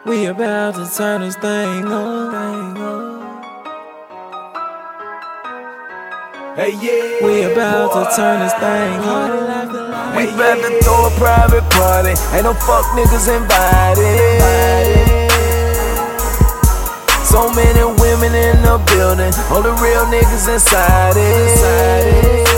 We about to turn this thing on. Hey, yeah. We about to turn this thing on. We about to throw a private party. Ain't no fuck niggas invited. So many women in the building, all the real niggas inside it.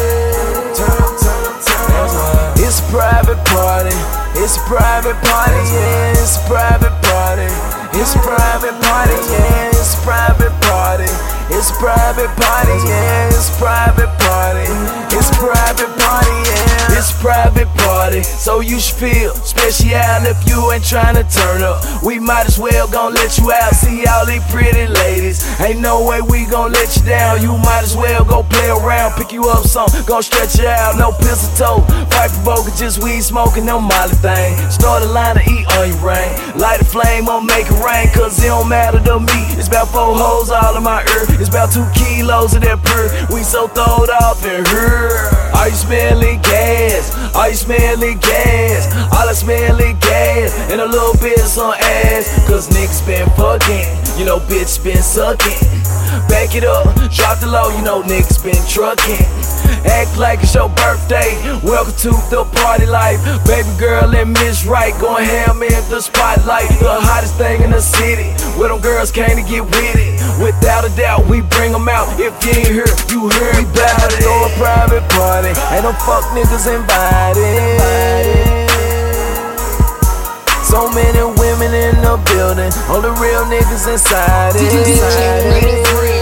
It's a private party. It's a private party, yeah. It's a private party. It's a private party, yeah. It's a private party. It's a private party, yeah. It's a private party. It's a private party, yeah. It's a private party, so you should feel special if you ain't tryna turn up. We might as well gon' let you out. See all these pretty ladies. Ain't no way we gon' let you down. You might as well go play around, pick you up some, gon' stretch you out. No pistol toe, fight provoking, just weed smoking, no molly thing. Start a line to eat on your brain. Light a flame, I'll make it rain, cause it don't matter to me. It's about 4 hoes all in my ear. It's about 2 kilos of that purr. We so throwed off in here. Are you smelling gas? Are you smelling gas? All I smell is gas and a little bit of some ass. Cause niggas been fucking, you know bitch been sucking. Back it up, drop the low, you know niggas been trucking. Act like it's your birthday, welcome to the party life. Baby girl and Miss Right, going ham in the spotlight. The hottest thing in the city, where them girls came to get with it. Without a doubt, we bring them out. If you ain't here, you heard me bout it. Throw a private party, ain't no fuck niggas invited. So many women in the building, all the real niggas inside it.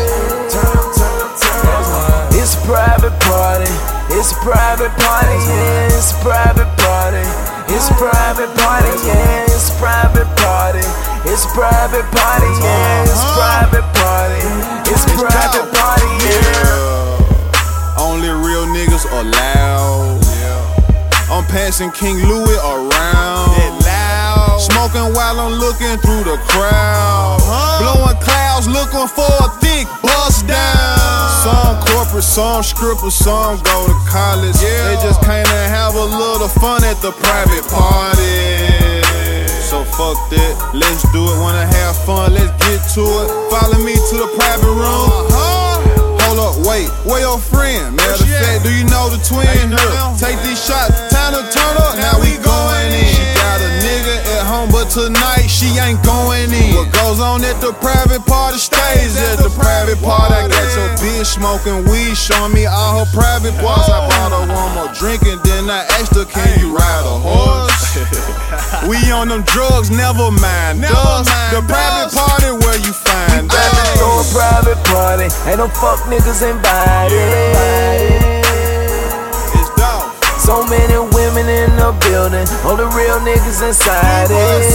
It's a private party. It's a private party, yeah. It's a private party. It's a private party, yeah. It's a private party. It's a private party, yeah. It's a private party. It's a private party, yeah. Only real niggas allowed. I'm passing King Louis around. Smoking while I'm looking through the crowd. Blowing clouds, looking for a thick bust down. Some corporate, some strippers, some go to college. They just came to have a little fun at the private party. So fuck that, let's do it. Wanna have fun, let's get to it. Follow me to the private room. Hold up, wait, where your friend? Matter of fact, do you know the twin? Take these shots, time to turn up, now we going in. She got a nigga at home, but tonight she ain't going in. What goes on at the private party stays at the private party. I got your bitch smoking weed, showing me all her private parts. I bought her one more drink and then I asked her, can you ride a horse? We on them drugs, never mind us. The private party where you find us. Throw a private party, ain't no fuck niggas invited. It's dope. So many women in the building, all the real niggas inside it.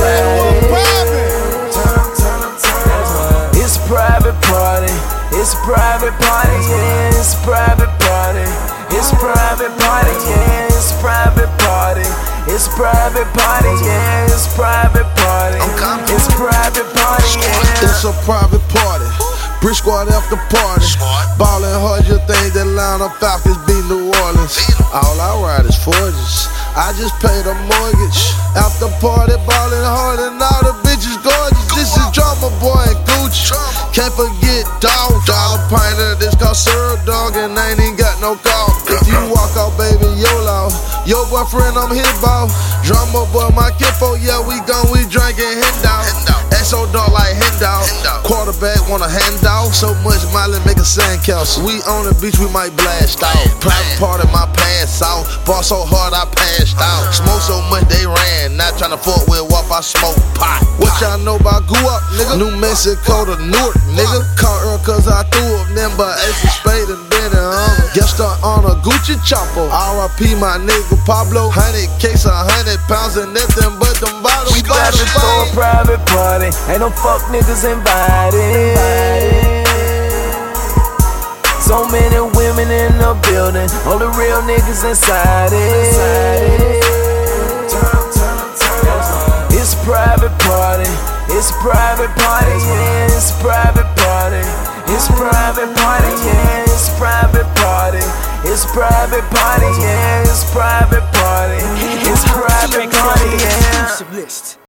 It's a private party. It's a private party, yeah. It's a private party. It's a private party, yeah. It's a private party. It's a private party, yeah. It's a private party. It's a private party, yeah. It's a private party. Brick squad after party. Ballin' hard, you think that Atlanta Falcons beat New Orleans. All I ride is Forges. I just paid a mortgage. After party, ballin' hard and all the bitches gorgeous. This is Drama Boy and Gucci. Can't forget Dog. Dollar pint of this called Syrup Dog and I ain't even got no call. If you walk out, baby, YOLO. Your boyfriend, I'm his boss. Drama Boy, my kinfo, yeah, we gone, we drinkin' handout. XO dog like handout. Quarterback want a handout. So much Molly make a sandcastle. We on the beach, we might blast out. Private party, my pants out. Ball so hard, I passed out. Smoke so much, they ran. Not tryna fuck with WAP, I smoke pot. What y'all know about Goo Up, nigga? New Mexico to Newark, nigga. Caught her cause I threw up them, but Ace of Spade and Benny Guessed her on a Gucci chopper. R.I.P. my nigga Pablo. 100 case, 100 pounds and nothing but them bottles. We about to throw a private party, ain't no fuck niggas invited. So many women in the building, all the real niggas inside it. It's a private party. It's a private party, yeah. It's a private party. It's a private party, yeah. It's a private party. It's a private party, yeah. It's a private party. It's a private party, yeah.